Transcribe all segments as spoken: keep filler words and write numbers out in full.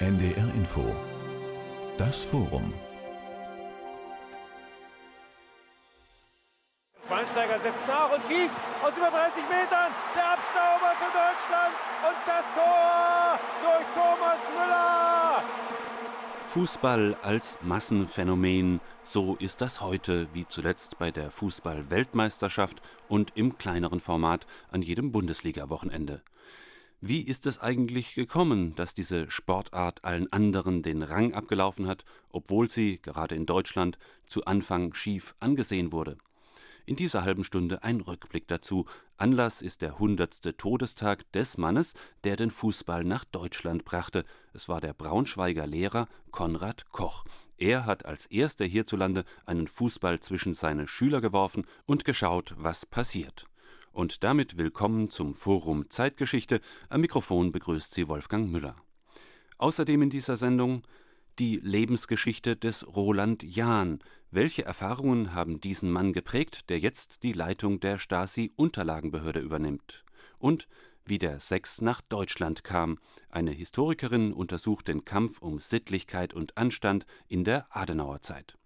N D R Info. Das Forum. Schweinsteiger setzt nach und schießt aus über dreißig Metern. Der Abstauber für Deutschland und das Tor durch Thomas Müller. Fußball als Massenphänomen, so ist das heute, wie zuletzt bei der Fußball-Weltmeisterschaft und im kleineren Format an jedem Bundesliga-Wochenende. Wie ist es eigentlich gekommen, dass diese Sportart allen anderen den Rang abgelaufen hat, obwohl sie, gerade in Deutschland, zu Anfang schief angesehen wurde? In dieser halben Stunde ein Rückblick dazu. Anlass ist der hundertste Todestag des Mannes, der den Fußball nach Deutschland brachte. Es war der Braunschweiger Lehrer Konrad Koch. Er hat als erster hierzulande einen Fußball zwischen seine Schüler geworfen und geschaut, was passiert. Und damit willkommen zum Forum Zeitgeschichte. Am Mikrofon begrüßt Sie Wolfgang Müller. Außerdem in dieser Sendung die Lebensgeschichte des Roland Jahn. Welche Erfahrungen haben diesen Mann geprägt, der jetzt die Leitung der Stasi-Unterlagenbehörde übernimmt? Und wie der Sex nach Deutschland kam. Eine Historikerin untersucht den Kampf um Sittlichkeit und Anstand in der Adenauerzeit.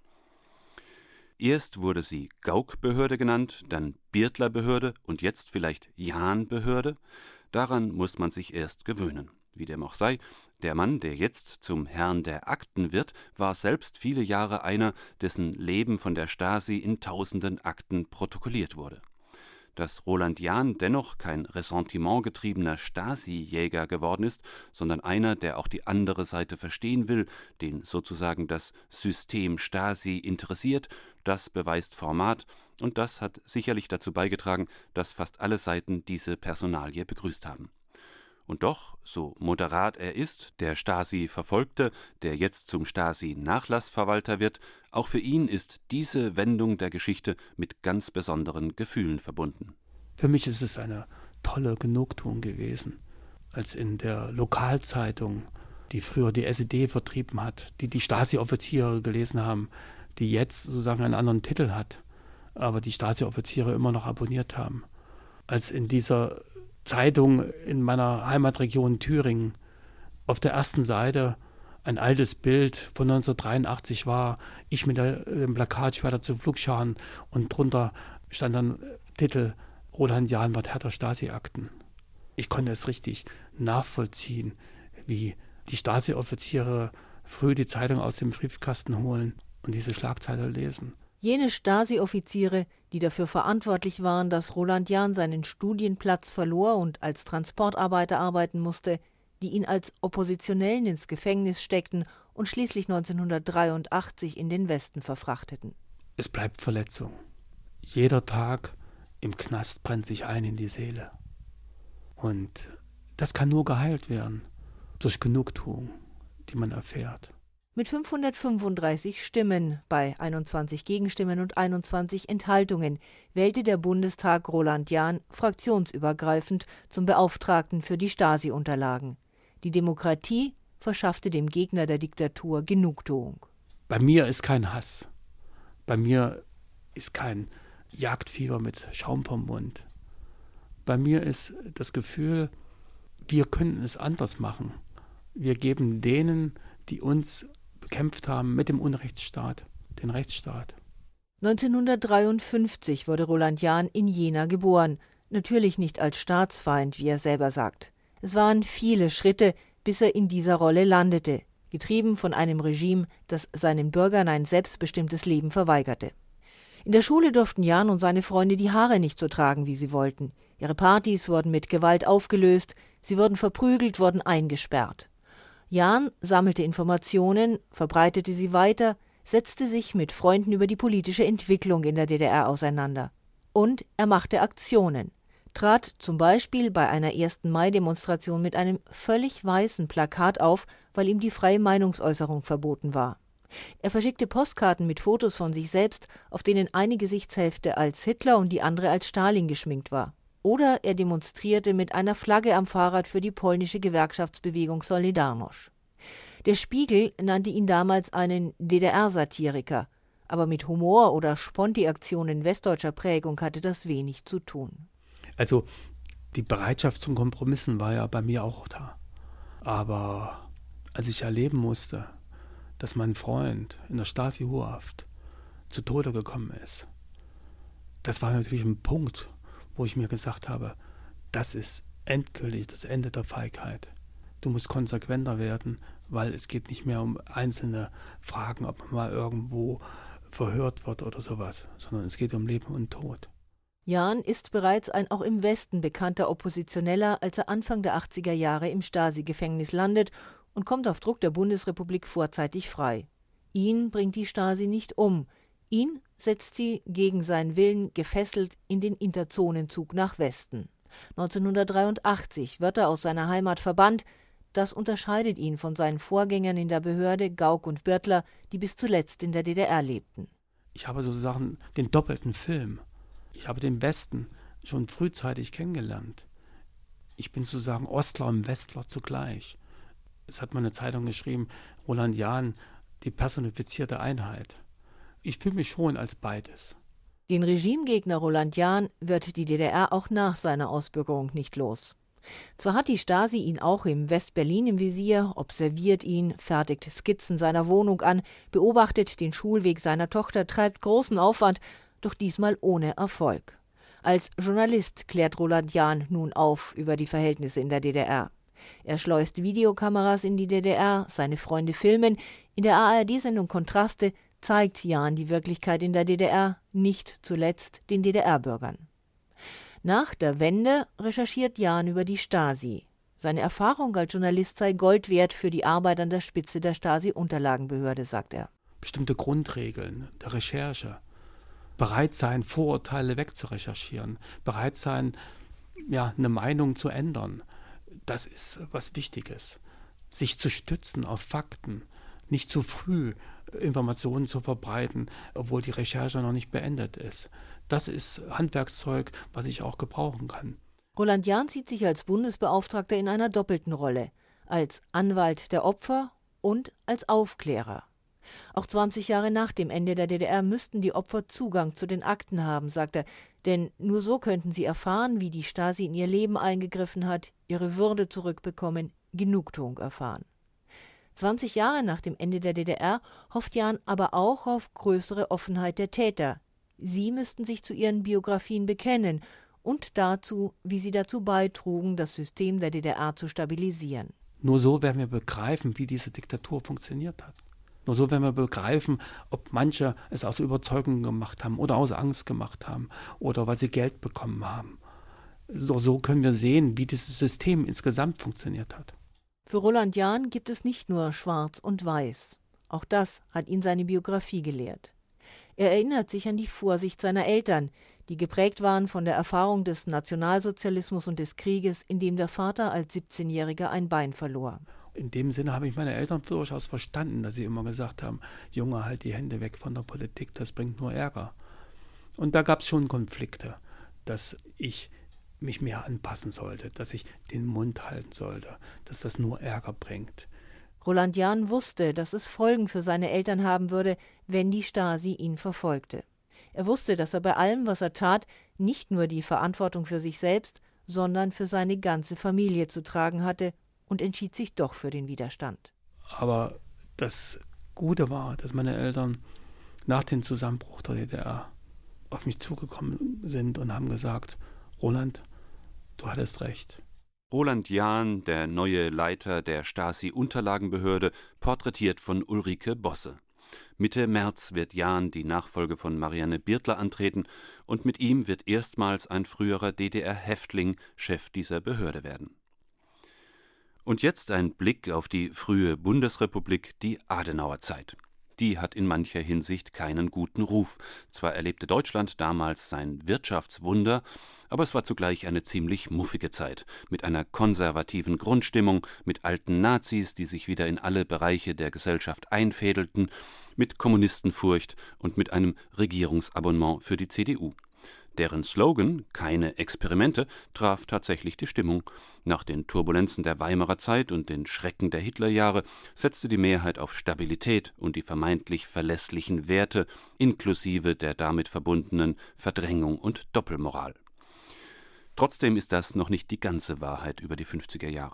Erst wurde sie Gauck-Behörde genannt, dann Birtler-Behörde und jetzt vielleicht Jahn-Behörde. Daran muss man sich erst gewöhnen. Wie dem auch sei, der Mann, der jetzt zum Herrn der Akten wird, war selbst viele Jahre einer, dessen Leben von der Stasi in tausenden Akten protokolliert wurde. Dass Roland Jahn dennoch kein ressentimentgetriebener Stasi-Jäger geworden ist, sondern einer, der auch die andere Seite verstehen will, den sozusagen das System Stasi interessiert, das beweist Format, und das hat sicherlich dazu beigetragen, dass fast alle Seiten diese Personalie begrüßt haben. Und doch, so moderat er ist, der Stasi-Verfolgte, der jetzt zum Stasi-Nachlassverwalter wird, auch für ihn ist diese Wendung der Geschichte mit ganz besonderen Gefühlen verbunden. Für mich ist es eine tolle Genugtuung gewesen, als in der Lokalzeitung, die früher die S E D vertrieben hat, die die Stasi-Offiziere gelesen haben, die jetzt sozusagen einen anderen Titel hat, aber die Stasi-Offiziere immer noch abonniert haben. Als in dieser Zeitung in meiner Heimatregion Thüringen auf der ersten Seite ein altes Bild von neunzehnhundertdreiundachtzig war, ich mit der, dem Plakatschwerter zu Flugscharen, und drunter stand dann Titel Roland Jahn wird Herr der Stasi-Akten. Ich konnte es richtig nachvollziehen, wie die Stasi-Offiziere früh die Zeitung aus dem Briefkasten holen und diese Schlagzeile lesen. Jene Stasi-Offiziere, die dafür verantwortlich waren, dass Roland Jahn seinen Studienplatz verlor und als Transportarbeiter arbeiten musste, die ihn als Oppositionellen ins Gefängnis steckten und schließlich neunzehnhundertdreiundachtzig in den Westen verfrachteten. Es bleibt Verletzung. Jeder Tag im Knast brennt sich ein in die Seele. Und das kann nur geheilt werden durch Genugtuung, die man erfährt. Mit fünfhundertfünfunddreißig Stimmen bei einundzwanzig Gegenstimmen und einundzwanzig Enthaltungen wählte der Bundestag Roland Jahn fraktionsübergreifend zum Beauftragten für die Stasi-Unterlagen. Die Demokratie verschaffte dem Gegner der Diktatur Genugtuung. Bei mir ist kein Hass. Bei mir ist kein Jagdfieber mit Schaum vom Mund. Bei mir ist das Gefühl, wir können es anders machen. Wir geben denen, die uns bekämpft haben, mit dem Unrechtsstaat, den Rechtsstaat. neunzehnhundertdreiundfünfzig wurde Roland Jahn in Jena geboren, natürlich nicht als Staatsfeind, wie er selber sagt. Es waren viele Schritte, bis er in dieser Rolle landete, getrieben von einem Regime, das seinen Bürgern ein selbstbestimmtes Leben verweigerte. In der Schule durften Jahn und seine Freunde die Haare nicht so tragen, wie sie wollten. Ihre Partys wurden mit Gewalt aufgelöst, sie wurden verprügelt, wurden eingesperrt. Jahn sammelte Informationen, verbreitete sie weiter, setzte sich mit Freunden über die politische Entwicklung in der D D R auseinander. Und er machte Aktionen, trat zum Beispiel bei einer ersten Mai-Demonstration mit einem völlig weißen Plakat auf, weil ihm die freie Meinungsäußerung verboten war. Er verschickte Postkarten mit Fotos von sich selbst, auf denen eine Gesichtshälfte als Hitler und die andere als Stalin geschminkt war. Oder er demonstrierte mit einer Flagge am Fahrrad für die polnische Gewerkschaftsbewegung Solidarność. Der Spiegel nannte ihn damals einen D D R-Satiriker, aber mit Humor oder Sponti-Aktionen westdeutscher Prägung hatte das wenig zu tun. Also die Bereitschaft zum Kompromissen war ja bei mir auch da. Aber als ich erleben musste, dass mein Freund in der Stasi-Urhaft zu Tode gekommen ist, das war natürlich ein Punkt, wo ich mir gesagt habe, das ist endgültig das Ende der Feigheit. Du musst konsequenter werden, weil es geht nicht mehr um einzelne Fragen, ob man mal irgendwo verhört wird oder sowas, sondern es geht um Leben und Tod. Jahn ist bereits ein auch im Westen bekannter Oppositioneller, als er Anfang der achtziger Jahre im Stasi-Gefängnis landet und kommt auf Druck der Bundesrepublik vorzeitig frei. Ihn bringt die Stasi nicht um. Ihn setzt sie gegen seinen Willen gefesselt in den Interzonenzug nach Westen. neunzehnhundertdreiundachtzig wird er aus seiner Heimat verbannt. Das unterscheidet ihn von seinen Vorgängern in der Behörde, Gauck und Birtler, die bis zuletzt in der D D R lebten. Ich habe sozusagen den doppelten Film. Ich habe den Westen schon frühzeitig kennengelernt. Ich bin sozusagen Ostler und Westler zugleich. Es hat mal eine Zeitung geschrieben, Roland Jahn, die personifizierte Einheit. Ich fühle mich schon als beides. Den Regimegegner Roland Jahn wird die D D R auch nach seiner Ausbürgerung nicht los. Zwar hat die Stasi ihn auch im West-Berlin im Visier, observiert ihn, fertigt Skizzen seiner Wohnung an, beobachtet den Schulweg seiner Tochter, treibt großen Aufwand, doch diesmal ohne Erfolg. Als Journalist klärt Roland Jahn nun auf über die Verhältnisse in der D D R. Er schleust Videokameras in die D D R, seine Freunde filmen. In der A R D-Sendung Kontraste zeigt Jahn die Wirklichkeit in der D D R, nicht zuletzt den D D R-Bürgern. Nach der Wende recherchiert Jahn über die Stasi. Seine Erfahrung als Journalist sei Gold wert für die Arbeit an der Spitze der Stasi-Unterlagenbehörde, sagt er. Bestimmte Grundregeln der Recherche. Bereit sein, Vorurteile wegzurecherchieren. Bereit sein, ja, eine Meinung zu ändern. Das ist was Wichtiges. Sich zu stützen auf Fakten. Nicht zu früh Informationen zu verbreiten, obwohl die Recherche noch nicht beendet ist. Das ist Handwerkszeug, was ich auch gebrauchen kann. Roland Jahn sieht sich als Bundesbeauftragter in einer doppelten Rolle. Als Anwalt der Opfer und als Aufklärer. Auch zwanzig Jahre nach dem Ende der D D R müssten die Opfer Zugang zu den Akten haben, sagt er. Denn nur so könnten sie erfahren, wie die Stasi in ihr Leben eingegriffen hat, ihre Würde zurückbekommen, Genugtuung erfahren. zwanzig Jahre nach dem Ende der D D R hofft Jahn aber auch auf größere Offenheit der Täter. Sie müssten sich zu ihren Biografien bekennen und dazu, wie sie dazu beitrugen, das System der D D R zu stabilisieren. Nur so werden wir begreifen, wie diese Diktatur funktioniert hat. Nur so werden wir begreifen, ob manche es aus Überzeugung gemacht haben oder aus Angst gemacht haben oder weil sie Geld bekommen haben. Nur so können wir sehen, wie dieses System insgesamt funktioniert hat. Für Roland Jahn gibt es nicht nur Schwarz und Weiß. Auch das hat ihn seine Biografie gelehrt. Er erinnert sich an die Vorsicht seiner Eltern, die geprägt waren von der Erfahrung des Nationalsozialismus und des Krieges, in dem der Vater als siebzehnjähriger ein Bein verlor. In dem Sinne habe ich meine Eltern durchaus verstanden, dass sie immer gesagt haben, Junge, halt die Hände weg von der Politik, das bringt nur Ärger. Und da gab es schon Konflikte, dass ich mich mehr anpassen sollte, dass ich den Mund halten sollte, dass das nur Ärger bringt. Roland Jahn wusste, dass es Folgen für seine Eltern haben würde, wenn die Stasi ihn verfolgte. Er wusste, dass er bei allem, was er tat, nicht nur die Verantwortung für sich selbst, sondern für seine ganze Familie zu tragen hatte und entschied sich doch für den Widerstand. Aber das Gute war, dass meine Eltern nach dem Zusammenbruch der D D R auf mich zugekommen sind und haben gesagt, Roland, du hattest recht. Roland Jahn, der neue Leiter der Stasi-Unterlagenbehörde, porträtiert von Ulrike Bosse. Mitte März wird Jahn die Nachfolge von Marianne Birtler antreten und mit ihm wird erstmals ein früherer D D R-Häftling Chef dieser Behörde werden. Und jetzt ein Blick auf die frühe Bundesrepublik, die Adenauerzeit. Die hat in mancher Hinsicht keinen guten Ruf. Zwar erlebte Deutschland damals sein Wirtschaftswunder, aber es war zugleich eine ziemlich muffige Zeit, mit einer konservativen Grundstimmung, mit alten Nazis, die sich wieder in alle Bereiche der Gesellschaft einfädelten, mit Kommunistenfurcht und mit einem Regierungsabonnement für die C D U. Deren Slogan, keine Experimente, traf tatsächlich die Stimmung. Nach den Turbulenzen der Weimarer Zeit und den Schrecken der Hitlerjahre setzte die Mehrheit auf Stabilität und die vermeintlich verlässlichen Werte, inklusive der damit verbundenen Verdrängung und Doppelmoral. Trotzdem ist das noch nicht die ganze Wahrheit über die fünfziger Jahre.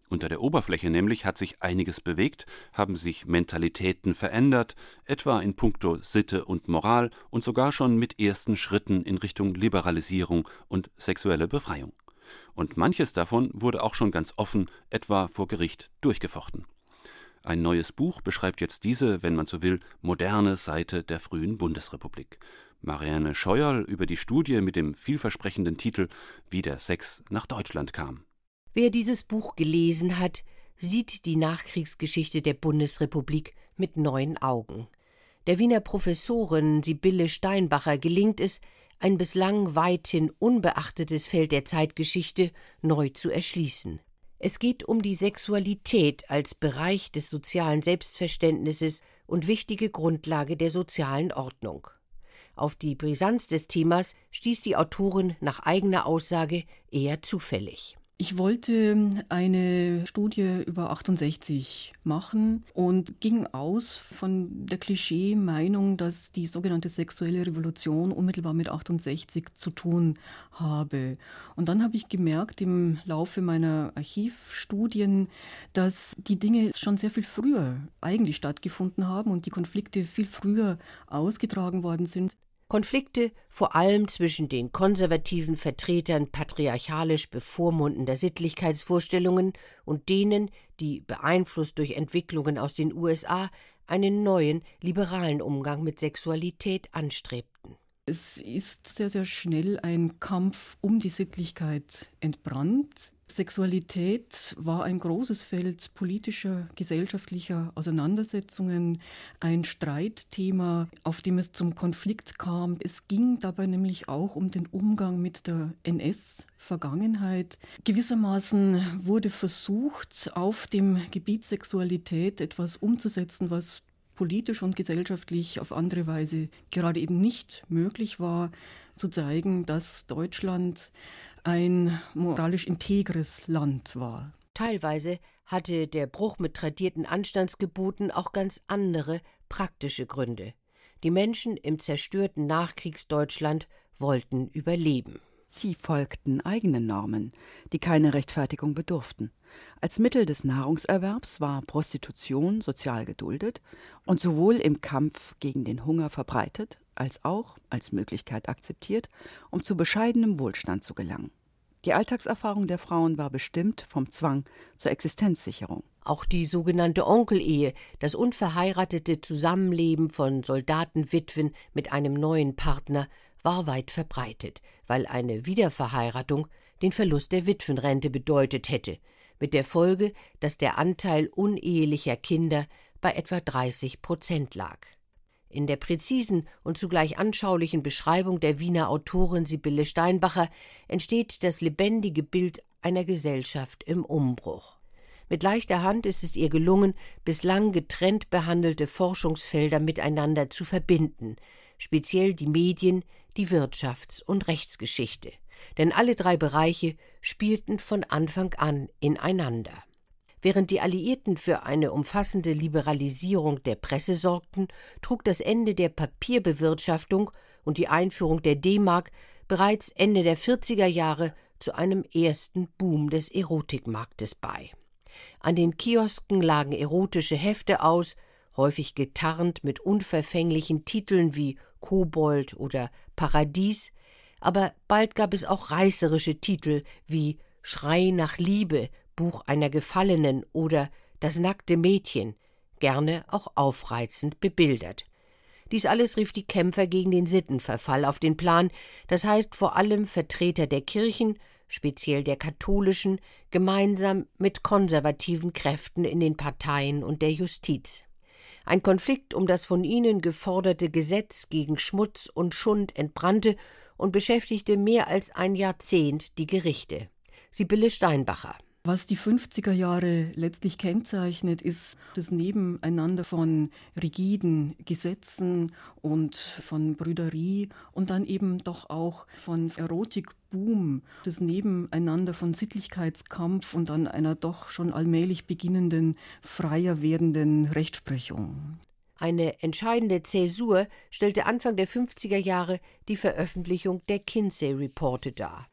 Unter der Oberfläche nämlich hat sich einiges bewegt, haben sich Mentalitäten verändert, etwa in puncto Sitte und Moral und sogar schon mit ersten Schritten in Richtung Liberalisierung und sexuelle Befreiung. Und manches davon wurde auch schon ganz offen, etwa vor Gericht, durchgefochten. Ein neues Buch beschreibt jetzt diese, wenn man so will, moderne Seite der frühen Bundesrepublik. Marianne Scheuerl über die Studie mit dem vielversprechenden Titel »Wie der Sex nach Deutschland kam«. Wer dieses Buch gelesen hat, sieht die Nachkriegsgeschichte der Bundesrepublik mit neuen Augen. Der Wiener Professorin Sibylle Steinbacher gelingt es, ein bislang weithin unbeachtetes Feld der Zeitgeschichte neu zu erschließen. Es geht um die Sexualität als Bereich des sozialen Selbstverständnisses und wichtige Grundlage der sozialen Ordnung. Auf die Brisanz des Themas stieß die Autorin nach eigener Aussage eher zufällig. Ich wollte eine Studie über achtundsechzig machen und ging aus von der Klischee-Meinung, dass die sogenannte sexuelle Revolution unmittelbar mit achtundsechzig zu tun habe. Und dann habe ich gemerkt im Laufe meiner Archivstudien, dass die Dinge schon sehr viel früher eigentlich stattgefunden haben und die Konflikte viel früher ausgetragen worden sind. Konflikte vor allem zwischen den konservativen Vertretern patriarchalisch bevormundender Sittlichkeitsvorstellungen und denen, die, beeinflusst durch Entwicklungen aus den U S A, einen neuen, liberalen Umgang mit Sexualität anstrebten. Es ist sehr, sehr schnell ein Kampf um die Sittlichkeit entbrannt. Sexualität war ein großes Feld politischer, gesellschaftlicher Auseinandersetzungen, ein Streitthema, auf dem es zum Konflikt kam. Es ging dabei nämlich auch um den Umgang mit der N S-Vergangenheit. Gewissermaßen wurde versucht, auf dem Gebiet Sexualität etwas umzusetzen, was politisch und gesellschaftlich auf andere Weise gerade eben nicht möglich war, zu zeigen, dass Deutschland ein moralisch integres Land war. Teilweise hatte der Bruch mit tradierten Anstandsgeboten auch ganz andere praktische Gründe. Die Menschen im zerstörten Nachkriegsdeutschland wollten überleben. Sie folgten eigenen Normen, die keine Rechtfertigung bedurften. Als Mittel des Nahrungserwerbs war Prostitution sozial geduldet und sowohl im Kampf gegen den Hunger verbreitet, als auch als Möglichkeit akzeptiert, um zu bescheidenem Wohlstand zu gelangen. Die Alltagserfahrung der Frauen war bestimmt vom Zwang zur Existenzsicherung. Auch die sogenannte Onkelehe, das unverheiratete Zusammenleben von Soldatenwitwen mit einem neuen Partner, war weit verbreitet, weil eine Wiederverheiratung den Verlust der Witwenrente bedeutet hätte, mit der Folge, dass der Anteil unehelicher Kinder bei etwa dreißig Prozent lag. In der präzisen und zugleich anschaulichen Beschreibung der Wiener Autorin Sibylle Steinbacher entsteht das lebendige Bild einer Gesellschaft im Umbruch. Mit leichter Hand ist es ihr gelungen, bislang getrennt behandelte Forschungsfelder miteinander zu verbinden, speziell die Medien, die Wirtschafts- und Rechtsgeschichte. Denn alle drei Bereiche spielten von Anfang an ineinander. Während die Alliierten für eine umfassende Liberalisierung der Presse sorgten, trug das Ende der Papierbewirtschaftung und die Einführung der D-Mark bereits Ende der vierziger Jahre zu einem ersten Boom des Erotikmarktes bei. An den Kiosken lagen erotische Hefte aus, häufig getarnt mit unverfänglichen Titeln wie Kobold oder Paradies, aber bald gab es auch reißerische Titel wie Schrei nach Liebe, Buch einer Gefallenen oder Das nackte Mädchen, gerne auch aufreizend bebildert. Dies alles rief die Kämpfer gegen den Sittenverfall auf den Plan, das heißt vor allem Vertreter der Kirchen, speziell der katholischen, gemeinsam mit konservativen Kräften in den Parteien und der Justiz. Ein Konflikt um das von ihnen geforderte Gesetz gegen Schmutz und Schund entbrannte und beschäftigte mehr als ein Jahrzehnt die Gerichte. Sibylle Steinbacher. Was die fünfziger Jahre letztlich kennzeichnet, ist das Nebeneinander von rigiden Gesetzen und von Brüderie und dann eben doch auch von Erotikboom, das Nebeneinander von Sittlichkeitskampf und dann einer doch schon allmählich beginnenden, freier werdenden Rechtsprechung. Eine entscheidende Zäsur stellte Anfang der fünfziger Jahre die Veröffentlichung der Kinsey-Reporte dar.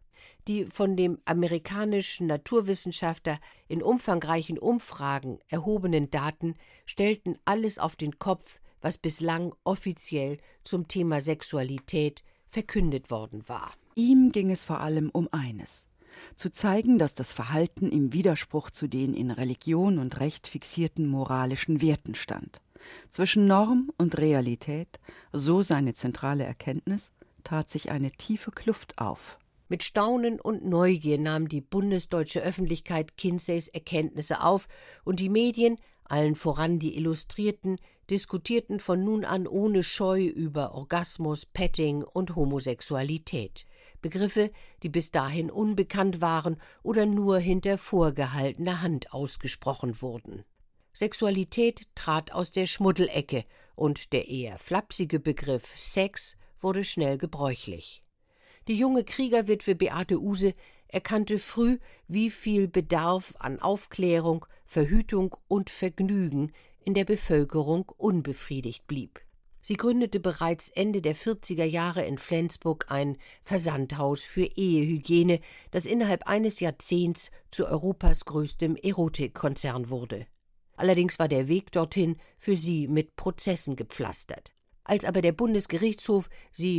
Die von dem amerikanischen Naturwissenschaftler in umfangreichen Umfragen erhobenen Daten stellten alles auf den Kopf, was bislang offiziell zum Thema Sexualität verkündet worden war. Ihm ging es vor allem um eines: zu zeigen, dass das Verhalten im Widerspruch zu den in Religion und Recht fixierten moralischen Werten stand. Zwischen Norm und Realität, so seine zentrale Erkenntnis, tat sich eine tiefe Kluft auf. Mit Staunen und Neugier nahm die bundesdeutsche Öffentlichkeit Kinseys Erkenntnisse auf und die Medien, allen voran die Illustrierten, diskutierten von nun an ohne Scheu über Orgasmus, Petting und Homosexualität. Begriffe, die bis dahin unbekannt waren oder nur hinter vorgehaltener Hand ausgesprochen wurden. Sexualität trat aus der Schmuddelecke und der eher flapsige Begriff Sex wurde schnell gebräuchlich. Die junge Kriegerwitwe Beate Uhse erkannte früh, wie viel Bedarf an Aufklärung, Verhütung und Vergnügen in der Bevölkerung unbefriedigt blieb. Sie gründete bereits Ende der vierziger Jahre in Flensburg ein Versandhaus für Ehehygiene, das innerhalb eines Jahrzehnts zu Europas größtem Erotikkonzern wurde. Allerdings war der Weg dorthin für sie mit Prozessen gepflastert. Als aber der Bundesgerichtshof sie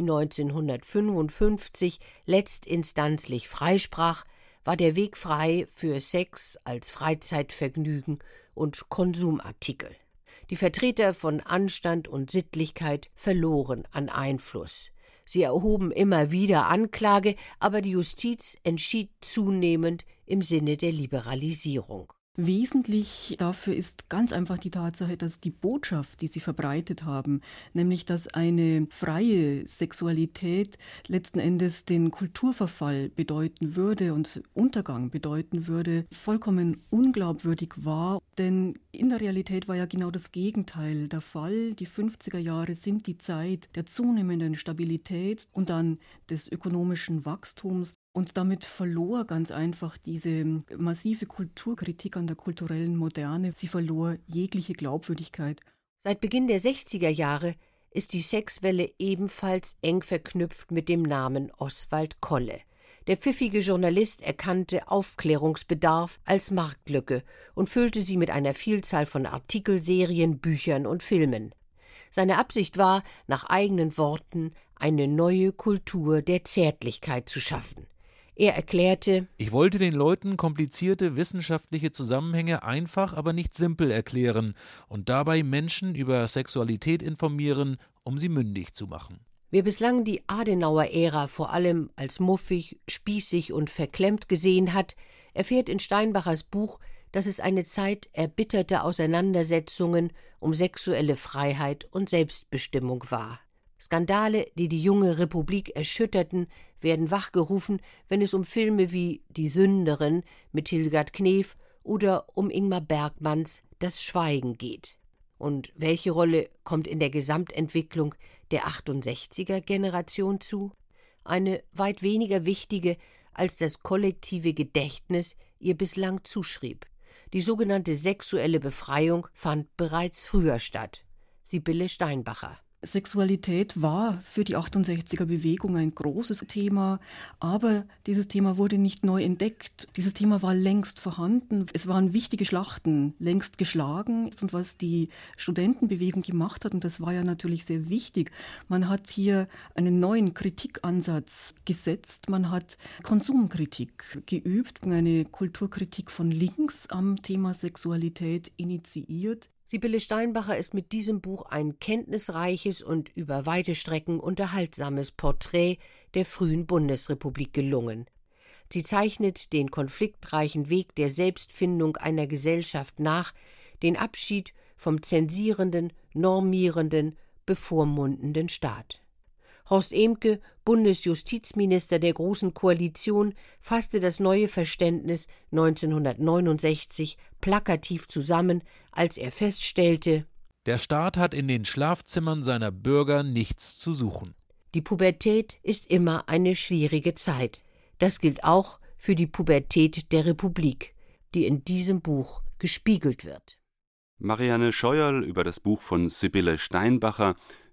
neunzehnhundertfünfundfünfzig letztinstanzlich freisprach, war der Weg frei für Sex als Freizeitvergnügen und Konsumartikel. Die Vertreter von Anstand und Sittlichkeit verloren an Einfluss. Sie erhoben immer wieder Anklage, aber die Justiz entschied zunehmend im Sinne der Liberalisierung. Wesentlich dafür ist ganz einfach die Tatsache, dass die Botschaft, die sie verbreitet haben, nämlich dass eine freie Sexualität letzten Endes den Kulturverfall bedeuten würde und Untergang bedeuten würde, vollkommen unglaubwürdig war. Denn in der Realität war ja genau das Gegenteil der Fall. Die fünfziger Jahre sind die Zeit der zunehmenden Stabilität und dann des ökonomischen Wachstums. Und damit verlor ganz einfach diese massive Kulturkritik an der kulturellen Moderne, sie verlor jegliche Glaubwürdigkeit. Seit Beginn der sechziger Jahre ist die Sexwelle ebenfalls eng verknüpft mit dem Namen Oswald Kolle. Der pfiffige Journalist erkannte Aufklärungsbedarf als Marktlücke und füllte sie mit einer Vielzahl von Artikelserien, Büchern und Filmen. Seine Absicht war, nach eigenen Worten, eine neue Kultur der Zärtlichkeit zu schaffen. Er erklärte: Ich wollte den Leuten komplizierte wissenschaftliche Zusammenhänge einfach, aber nicht simpel erklären und dabei Menschen über Sexualität informieren, um sie mündig zu machen. Wer bislang die Adenauer-Ära vor allem als muffig, spießig und verklemmt gesehen hat, erfährt in Steinbachers Buch, dass es eine Zeit erbitterter Auseinandersetzungen um sexuelle Freiheit und Selbstbestimmung war. Skandale, die die junge Republik erschütterten, werden wachgerufen, wenn es um Filme wie Die Sünderin mit Hildegard Knef oder um Ingmar Bergmanns Das Schweigen geht. Und welche Rolle kommt in der Gesamtentwicklung der achtundsechziger-Generation zu? Eine weit weniger wichtige, als das kollektive Gedächtnis ihr bislang zuschrieb. Die sogenannte sexuelle Befreiung fand bereits früher statt. Sibylle Steinbacher. Sexualität war für die achtundsechziger-Bewegung ein großes Thema, aber dieses Thema wurde nicht neu entdeckt. Dieses Thema war längst vorhanden. Es waren wichtige Schlachten längst geschlagen. Und was die Studentenbewegung gemacht hat, und das war ja natürlich sehr wichtig, man hat hier einen neuen Kritikansatz gesetzt. Man hat Konsumkritik geübt, eine Kulturkritik von links am Thema Sexualität initiiert. Sibylle Steinbacher ist mit diesem Buch ein kenntnisreiches und über weite Strecken unterhaltsames Porträt der frühen Bundesrepublik gelungen. Sie zeichnet den konfliktreichen Weg der Selbstfindung einer Gesellschaft nach, den Abschied vom zensierenden, normierenden, bevormundenden Staat. Horst Ehmke, Bundesjustizminister der Großen Koalition, fasste das neue Verständnis neunzehnhundertneunundsechzig plakativ zusammen, als er feststellte: Der Staat hat in den Schlafzimmern seiner Bürger nichts zu suchen. Die Pubertät ist immer eine schwierige Zeit. Das gilt auch für die Pubertät der Republik, die in diesem Buch gespiegelt wird. Marianne Scheuerl über das Buch von Sibylle Steinbacher.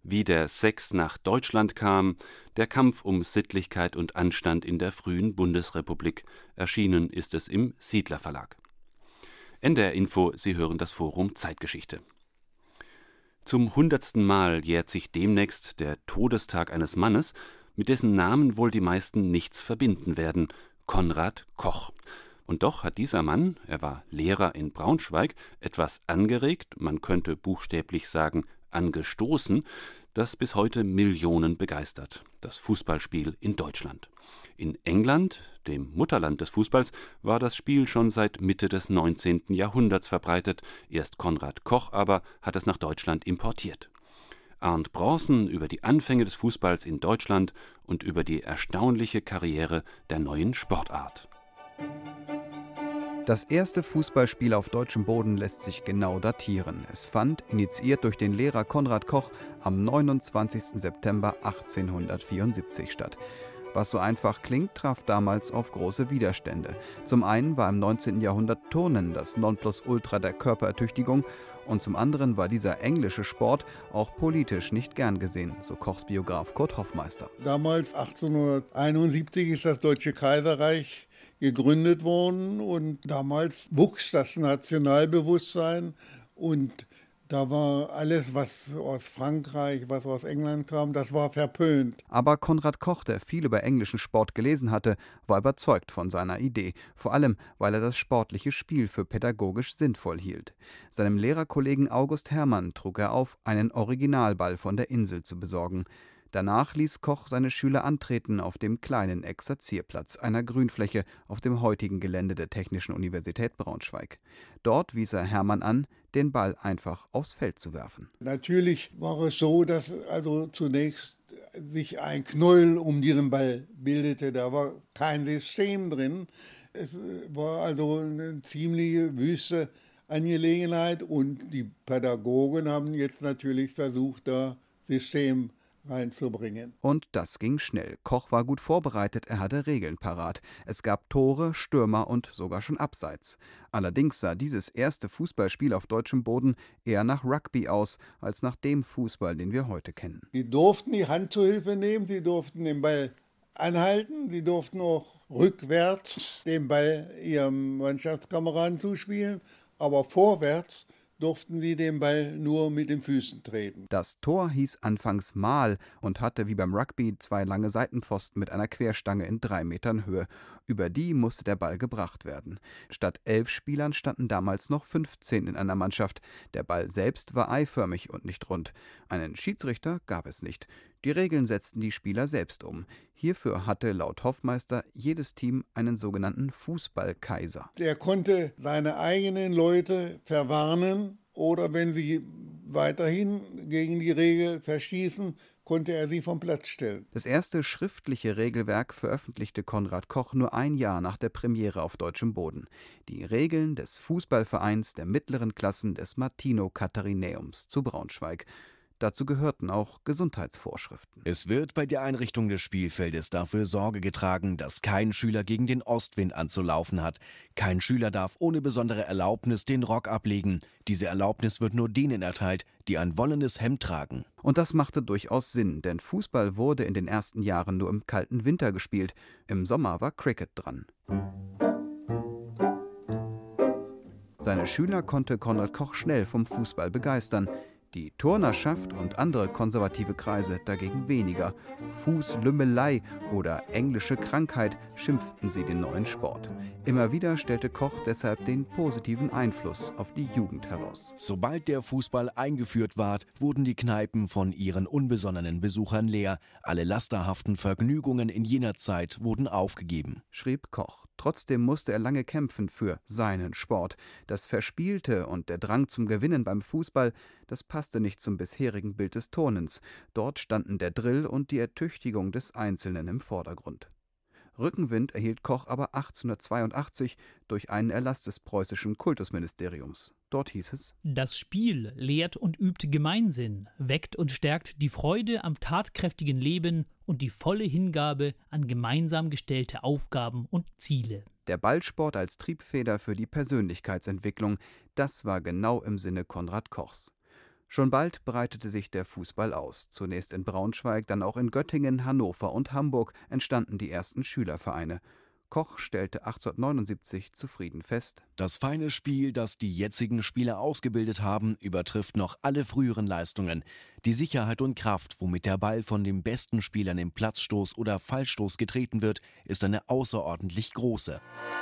Wie der Sex nach Deutschland kam, der Kampf um Sittlichkeit und Anstand in der frühen Bundesrepublik. Erschienen ist es im Siedler Verlag. N D R Info, Sie hören das Forum Zeitgeschichte. Zum hundertsten Mal jährt sich demnächst der Todestag eines Mannes, mit dessen Namen wohl die meisten nichts verbinden werden: Konrad Koch. Und doch hat dieser Mann, er war Lehrer in Braunschweig, etwas angeregt, man könnte buchstäblich sagen angestoßen, das bis heute Millionen begeistert: das Fußballspiel in Deutschland. In England, dem Mutterland des Fußballs, war das Spiel schon seit Mitte des neunzehnten Jahrhunderts verbreitet, erst Konrad Koch aber hat es nach Deutschland importiert. Arndt Bronson über die Anfänge des Fußballs in Deutschland und über die erstaunliche Karriere der neuen Sportart. Das erste Fußballspiel auf deutschem Boden lässt sich genau datieren. Es fand, initiiert durch den Lehrer Konrad Koch, am neunundzwanzigsten September achtzehnhundertvierundsiebzig statt. Was so einfach klingt, traf damals auf große Widerstände. Zum einen war im neunzehnten Jahrhundert Turnen das Nonplusultra der Körperertüchtigung und zum anderen war dieser englische Sport auch politisch nicht gern gesehen, so Kochs Biograf Kurt Hoffmeister. Damals, achtzehnhunderteinundsiebzig, ist das Deutsche Kaiserreich gegründet worden und damals wuchs das Nationalbewusstsein und da war alles, was aus Frankreich, was aus England kam, das war verpönt. Aber Konrad Koch, der viel über englischen Sport gelesen hatte, war überzeugt von seiner Idee. Vor allem, weil er das sportliche Spiel für pädagogisch sinnvoll hielt. Seinem Lehrerkollegen August Hermann trug er auf, einen Originalball von der Insel zu besorgen. Danach ließ Koch seine Schüler antreten auf dem kleinen Exerzierplatz, einer Grünfläche auf dem heutigen Gelände der Technischen Universität Braunschweig. Dort wies er Hermann an, den Ball einfach aufs Feld zu werfen. Natürlich war es so, dass also zunächst sich ein Knäuel um diesen Ball bildete. Da war kein System drin. Es war also eine ziemliche wüste Angelegenheit und die Pädagogen haben jetzt natürlich versucht, da System reinzubringen. Und das ging schnell. Koch war gut vorbereitet, er hatte Regeln parat. Es gab Tore, Stürmer und sogar schon Abseits. Allerdings sah dieses erste Fußballspiel auf deutschem Boden eher nach Rugby aus, als nach dem Fußball, den wir heute kennen. Sie durften die Hand zur Hilfe nehmen, sie durften den Ball anhalten, sie durften auch rückwärts den Ball ihrem Mannschaftskameraden zuspielen, aber vorwärts durften sie den Ball nur mit den Füßen treten. Das Tor hieß anfangs Mal und hatte wie beim Rugby zwei lange Seitenpfosten mit einer Querstange in drei Metern Höhe. Über die musste der Ball gebracht werden. Statt elf Spielern standen damals noch fünfzehn in einer Mannschaft. Der Ball selbst war eiförmig und nicht rund. Einen Schiedsrichter gab es nicht. Die Regeln setzten die Spieler selbst um. Hierfür hatte laut Hoffmeister jedes Team einen sogenannten Fußballkaiser. Der konnte seine eigenen Leute verwarnen oder wenn sie weiterhin gegen die Regel verstießen, konnte er sie vom Platz stellen. Das erste schriftliche Regelwerk veröffentlichte Konrad Koch nur ein Jahr nach der Premiere auf deutschem Boden. Die Regeln des Fußballvereins der mittleren Klassen des Martino-Katharineums zu Braunschweig. Dazu gehörten auch Gesundheitsvorschriften. Es wird bei der Einrichtung des Spielfeldes dafür Sorge getragen, dass kein Schüler gegen den Ostwind anzulaufen hat. Kein Schüler darf ohne besondere Erlaubnis den Rock ablegen. Diese Erlaubnis wird nur denen erteilt, die ein wollenes Hemd tragen. Und das machte durchaus Sinn, denn Fußball wurde in den ersten Jahren nur im kalten Winter gespielt. Im Sommer war Cricket dran. Seine Schüler konnte Konrad Koch schnell vom Fußball begeistern. Die Turnerschaft und andere konservative Kreise dagegen weniger. Fußlümmelei oder englische Krankheit schimpften sie den neuen Sport. Immer wieder stellte Koch deshalb den positiven Einfluss auf die Jugend heraus. Sobald der Fußball eingeführt ward, wurden die Kneipen von ihren unbesonnenen Besuchern leer. Alle lasterhaften Vergnügungen in jener Zeit wurden aufgegeben, schrieb Koch. Trotzdem musste er lange kämpfen für seinen Sport. Das Verspielte und der Drang zum Gewinnen beim Fußball, das passte nicht zum bisherigen Bild des Turnens. Dort standen der Drill und die Ertüchtigung des Einzelnen im Vordergrund. Rückenwind erhielt Koch aber achtzehnhundertzweiundachtzig durch einen Erlass des preußischen Kultusministeriums. Dort hieß es: Das Spiel lehrt und übt Gemeinsinn, weckt und stärkt die Freude am tatkräftigen Leben und die volle Hingabe an gemeinsam gestellte Aufgaben und Ziele. Der Ballsport als Triebfeder für die Persönlichkeitsentwicklung, das war genau im Sinne Konrad Kochs. Schon bald breitete sich der Fußball aus. Zunächst in Braunschweig, dann auch in Göttingen, Hannover und Hamburg entstanden die ersten Schülervereine. Koch stellte achtzehnhundertneunundsiebzig zufrieden fest: Das feine Spiel, das die jetzigen Spieler ausgebildet haben, übertrifft noch alle früheren Leistungen. Die Sicherheit und Kraft, womit der Ball von den besten Spielern im Platzstoß oder Fallstoß getreten wird, ist eine außerordentlich große.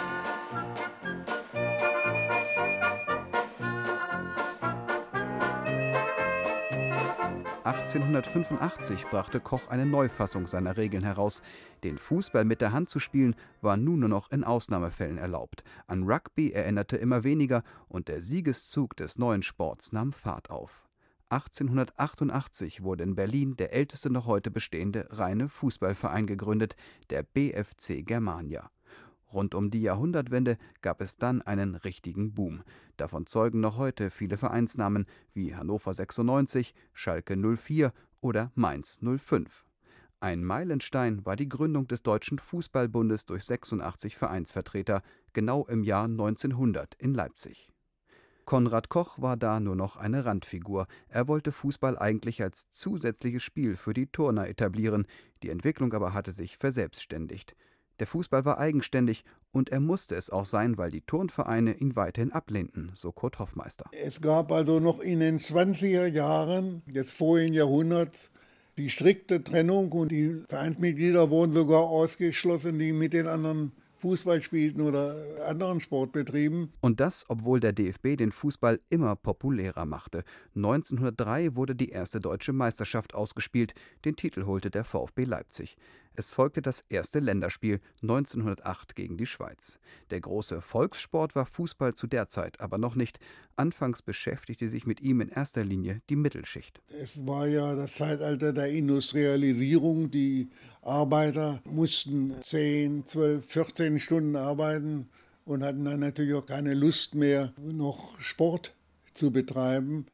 achtzehnhundertfünfundachtzig brachte Koch eine Neufassung seiner Regeln heraus. Den Fußball mit der Hand zu spielen, war nun nur noch in Ausnahmefällen erlaubt. An Rugby erinnerte immer weniger und der Siegeszug des neuen Sports nahm Fahrt auf. achtzehnhundertachtundachtzig wurde in Berlin der älteste noch heute bestehende reine Fußballverein gegründet, der B F C Germania. Rund um die Jahrhundertwende gab es dann einen richtigen Boom. Davon zeugen noch heute viele Vereinsnamen wie Hannover sechsundneunzig, Schalke null vier oder Mainz null fünf. Ein Meilenstein war die Gründung des Deutschen Fußballbundes durch sechsundachtzig Vereinsvertreter, genau im Jahr neunzehnhundert in Leipzig. Konrad Koch war da nur noch eine Randfigur. Er wollte Fußball eigentlich als zusätzliches Spiel für die Turner etablieren. Die Entwicklung aber hatte sich verselbstständigt. Der Fußball war eigenständig und er musste es auch sein, weil die Turnvereine ihn weiterhin ablehnten, so Kurt Hoffmeister. Es gab also noch in den zwanziger Jahren des vorigen Jahrhunderts die strikte Trennung und die Vereinsmitglieder wurden sogar ausgeschlossen, die mit den anderen Fußball spielten oder anderen Sportbetrieben. Und das, obwohl der D F B den Fußball immer populärer machte. neunzehnhundertdrei wurde die erste deutsche Meisterschaft ausgespielt. Den Titel holte der VfB Leipzig. Es folgte das erste Länderspiel neunzehnhundertacht gegen die Schweiz. Der große Volkssport war Fußball zu der Zeit aber noch nicht. Anfangs beschäftigte sich mit ihm in erster Linie die Mittelschicht. Es war ja das Zeitalter der Industrialisierung. Die Arbeiter mussten zehn, zwölf, vierzehn Stunden arbeiten und hatten dann natürlich auch keine Lust mehr, noch Sport zu betreiben.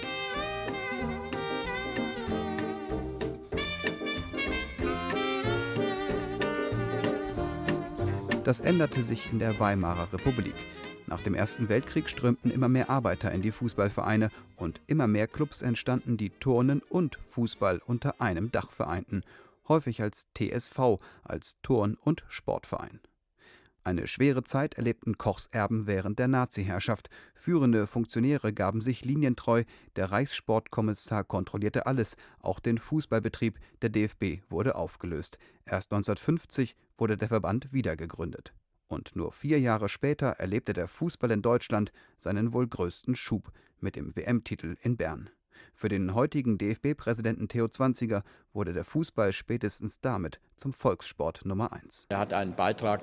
Das änderte sich in der Weimarer Republik. Nach dem Ersten Weltkrieg strömten immer mehr Arbeiter in die Fußballvereine und immer mehr Clubs entstanden, die Turnen und Fußball unter einem Dach vereinten, häufig als T S V, als Turn- und Sportverein. Eine schwere Zeit erlebten Kochs Erben während der Nazi-Herrschaft. Führende Funktionäre gaben sich linientreu, der Reichssportkommissar kontrollierte alles, auch den Fußballbetrieb, der D F B wurde aufgelöst. Erst neunzehnhundertfünfzig wurde der Verband wiedergegründet. Und nur vier Jahre später erlebte der Fußball in Deutschland seinen wohl größten Schub mit dem W M-Titel in Bern. Für den heutigen D F B-Präsidenten Theo Zwanziger wurde der Fußball spätestens damit zum Volkssport Nummer eins. Er hat einen Beitrag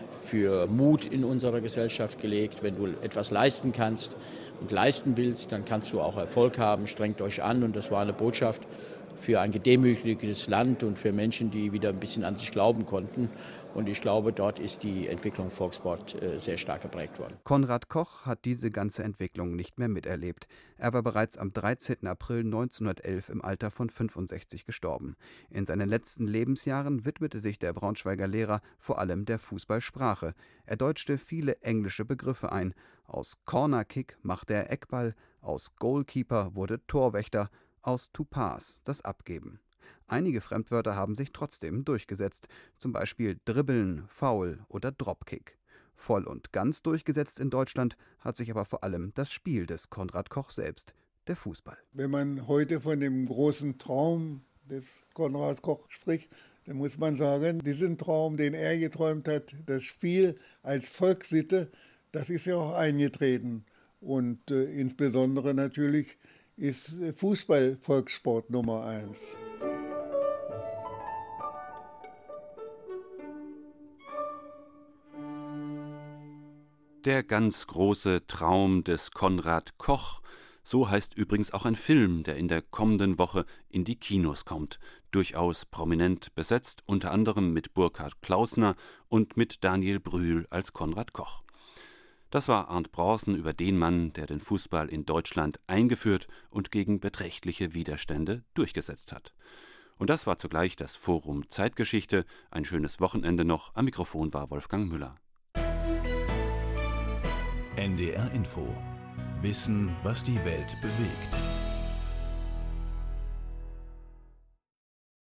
für Mut in unserer Gesellschaft gelegt. Wenn du etwas leisten kannst und leisten willst, dann kannst du auch Erfolg haben. Strengt euch an. Und das war eine Botschaft für ein gedemütigtes Land und für Menschen, die wieder ein bisschen an sich glauben konnten. Und ich glaube, dort ist die Entwicklung Volkssport sehr stark geprägt worden. Konrad Koch hat diese ganze Entwicklung nicht mehr miterlebt. Er war bereits am dreizehnten April neunzehnhundertelf im Alter von fünfundsechzig gestorben. In seinen letzten Lebensjahren widmete sich der Braunschweiger Lehrer vor allem der Fußballsprache. Er deutschte viele englische Begriffe ein. Aus Cornerkick machte er Eckball, aus Goalkeeper wurde Torwächter, aus to pass, das Abgeben. Einige Fremdwörter haben sich trotzdem durchgesetzt, zum Beispiel Dribbeln, Foul oder Dropkick. Voll und ganz durchgesetzt in Deutschland hat sich aber vor allem das Spiel des Konrad Koch selbst, der Fußball. Wenn man heute von dem großen Traum des Konrad Koch spricht, dann muss man sagen, diesen Traum, den er geträumt hat, das Spiel als Volkssitte, das ist ja auch eingetreten. Und äh, insbesondere natürlich ist Fußball Volkssport Nummer eins. Der ganz große Traum des Konrad Koch, so heißt übrigens auch ein Film, der in der kommenden Woche in die Kinos kommt. Durchaus prominent besetzt, unter anderem mit Burkhard Klausner und mit Daniel Brühl als Konrad Koch. Das war Arndt Bronsen über den Mann, der den Fußball in Deutschland eingeführt und gegen beträchtliche Widerstände durchgesetzt hat. Und das war zugleich das Forum Zeitgeschichte. Ein schönes Wochenende noch. Am Mikrofon war Wolfgang Müller. N D R Info. Wissen, was die Welt bewegt.